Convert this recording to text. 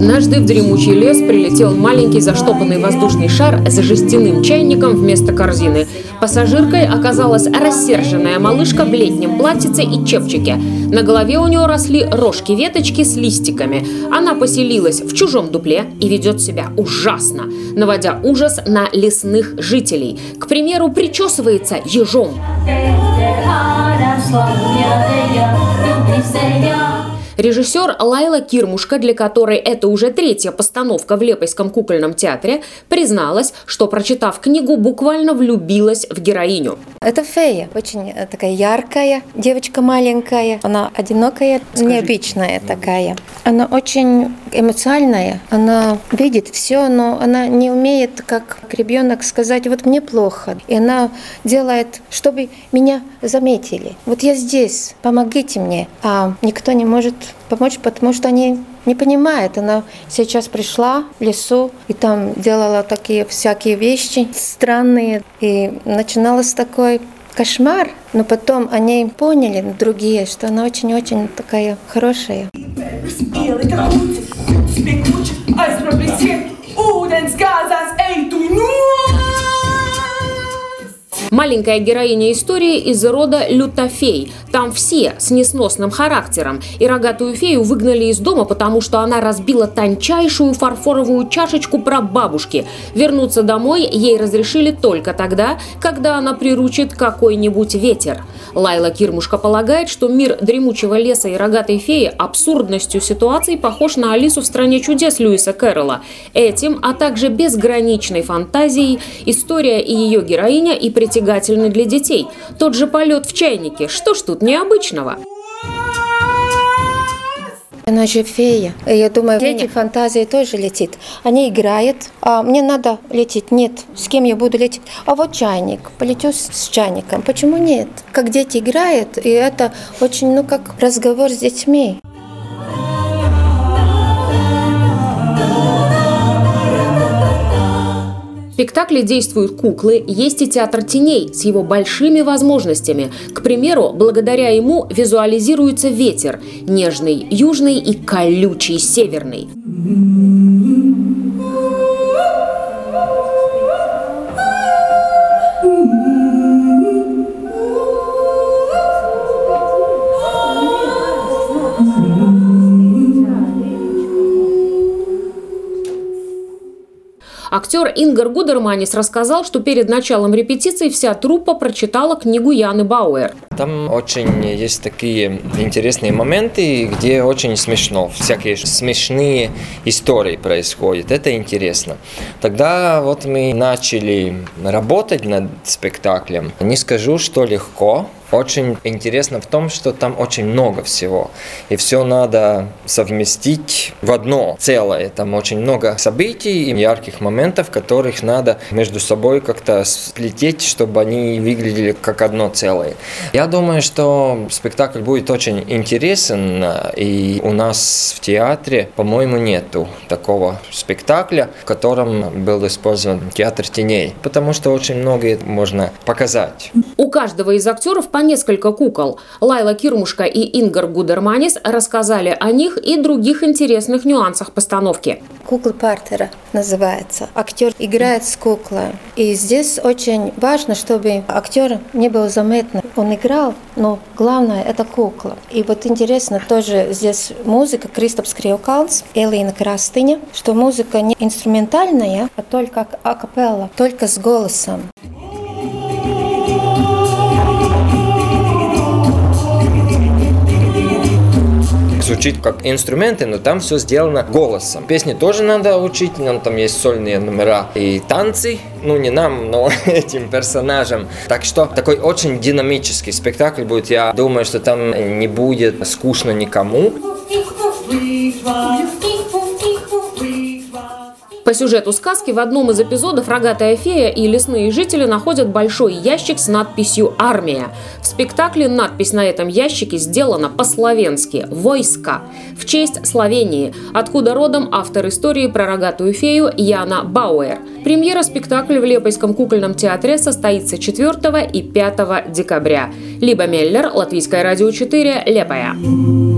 Однажды в дремучий лес прилетел маленький заштопанный воздушный шар с жестяным чайником вместо корзины. Пассажиркой оказалась рассерженная малышка в летнем платьице и чепчике. На голове у нее росли рожки-веточки с листиками. Она поселилась в чужом дупле и ведет себя ужасно, наводя ужас на лесных жителей. К примеру, причесывается ежом. Режиссер Лайла Кирмушка, для которой это уже третья постановка в Лепойском кукольном театре, призналась, что, прочитав книгу, буквально влюбилась в героиню. Это фея, очень такая яркая, девочка маленькая, она одинокая, необычная такая. Она очень эмоциональная, она видит все, но она не умеет, как ребенок, сказать: вот мне плохо. И она делает, чтобы меня заметили. Вот я здесь, помогите мне. А никто не может помочь, потому что они не понимают. Она сейчас пришла в лесу и там делала такие всякие вещи странные. И начиналось такой кошмар. Но потом они поняли, другие, что она очень-очень такая хорошая. Маленькая героиня истории из рода лютофей. Там все с несносным характером. И рогатую фею выгнали из дома, потому что она разбила тончайшую фарфоровую чашечку прабабушки. Вернуться домой ей разрешили только тогда, когда она приручит какой-нибудь ветер. Лайла Кирмушка полагает, что мир дремучего леса и рогатой феи абсурдностью ситуации похож на Алису в стране чудес Льюиса Кэрролла. Этим, а также безграничной фантазией, история и ее героиня и притягательны для детей. Тот же полет в чайнике. Что ж тут необычного? Она же фея. Я думаю, дети фантазии тоже летит. Они играют. А мне надо лететь. Нет. С кем я буду лететь? А вот чайник. Полетю с чайником. Почему нет? Как дети играют, и это очень, как разговор с детьми. В спектакле действуют куклы, есть и театр теней с его большими возможностями. К примеру, благодаря ему визуализируется ветер – нежный южный и колючий северный. Актер Ингар Гудерманис рассказал, что перед началом репетиции вся труппа прочитала книгу Яны Бауэр. Там очень есть такие интересные моменты, где очень смешно. Всякие смешные истории происходят. Это интересно. Тогда вот мы начали работать над спектаклем. Не скажу, что легко. Очень интересно в том, что там очень много всего. И все надо совместить в одно целое. Там очень много событий и ярких моментов, которых надо между собой как-то сплететь, чтобы они выглядели как одно целое. Я думаю, что спектакль будет очень интересен. И у нас в театре, по-моему, нету такого спектакля, в котором был использован театр теней. Потому что очень многое можно показать. У каждого из актеров по несколько кукол. Лайла Кирмушка и Ингар Гудерманис рассказали о них и других интересных нюансах постановки. Кукла партера называется. Актер играет с куклой. И здесь очень важно, чтобы актер не был заметен. Он играл, но главное – это кукла. И вот интересно тоже здесь музыка Кристопс Криокалнс, Элина Крастыня, что музыка не инструментальная, а только акапелла, только с голосом. Звучит как инструменты, но там все сделано голосом. Песни тоже надо учить, нам там есть сольные номера и танцы, не нам, но этим персонажам. Так что такой очень динамический спектакль будет. Я думаю, что там не будет скучно никому. По сюжету сказки в одном из эпизодов рогатая фея и лесные жители находят большой ящик с надписью «Армия». В спектакле надпись на этом ящике сделана по-словенски «Войска» в честь Словении, откуда родом автор истории про рогатую фею Яна Бауэр. Премьера спектакля в Лепойском кукольном театре состоится 4 и 5 декабря. Либа Меллер, Латвийское радио 4, Лепая.